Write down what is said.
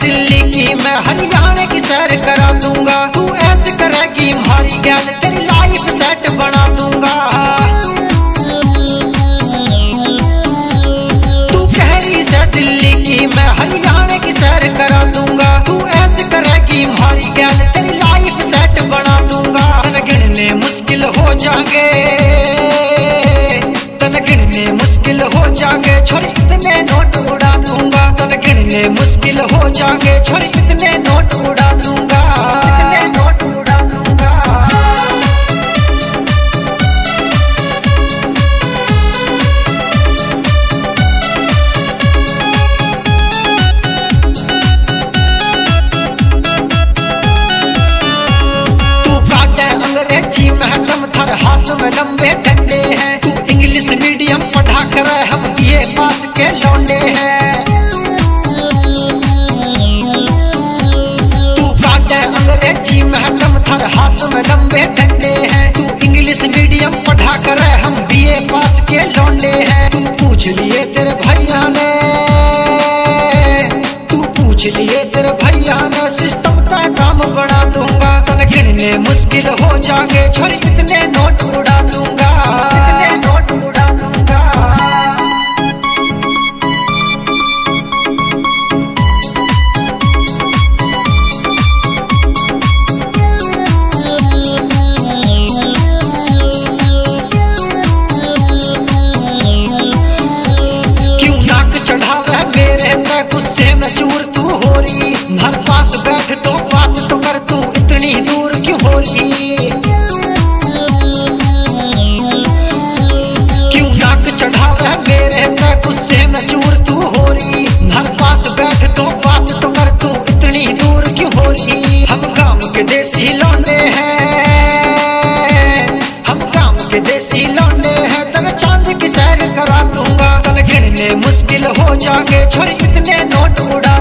दिल्ली की, मैं हरियाणा की सैर करा दूंगा। तू ऐसे करेगी हमारी गैल, तेरी लाइफ सेट बना दूंगा। तू कह रही है दिल्ली की, मैं हरियाणा की सैर करा दूंगा। तू ऐसे करेगी हमारी गैल, तेरी लाइफ सेट बना दूंगा। तन गिनने मुश्किल हो जाएंगे, तन गिनने मुश्किल हो जाएंगे, छोरी इतने नोट उड़ा दूंगा। तन गिनने मुश्किल हो जाएंगे, छोरी इतने नोट उड़ा दूंगा, इतने नोट उड़ा दूंगा। तू काटे अंग्रेजी महकम, थर हाथ में लंबे डंडे हैं। तू इंग्लिश मीडियम पढ़ा कर, हम बीए पास के लौंडे हैं। तू काटे अंग्रेजी महकम, थर हाथ में लंबे डंडे हैं। तू इंग्लिश मीडियम पढ़ा कर, हम बीए पास के लौंडे हैं। तू पूछ लिए तेरे भैया ने, तू पूछ लिए तेरे भैया ने, सिस्टम का काम बना दूंगा। तन गिनने मुश्किल हो जाएंगे, छोरी इतने नोट उड़ा दूंगा, इतने नोट उड़ा दूंगा। क्यों नाक चढ़ावे मेरे पे, गुस्से में चूर तू हो रही। हर पास बैठ तो बात तो कर, तू इतनी दूर क्यों हो रही। क्यों नाक चढ़ावे मेरे पे, गुस्से में चूर तू हो रही। हर पास बैठ तो बात तो कर, तू इतनी दूर क्यों हो रही। हम काम के देसी लौंडे हैं, हम काम के देसी लौंडे हैं। तन चांद की सैर करा दूंगा। तन गिनने मुश्किल हो जाएंगे, छोरी इतने नोट उड़ा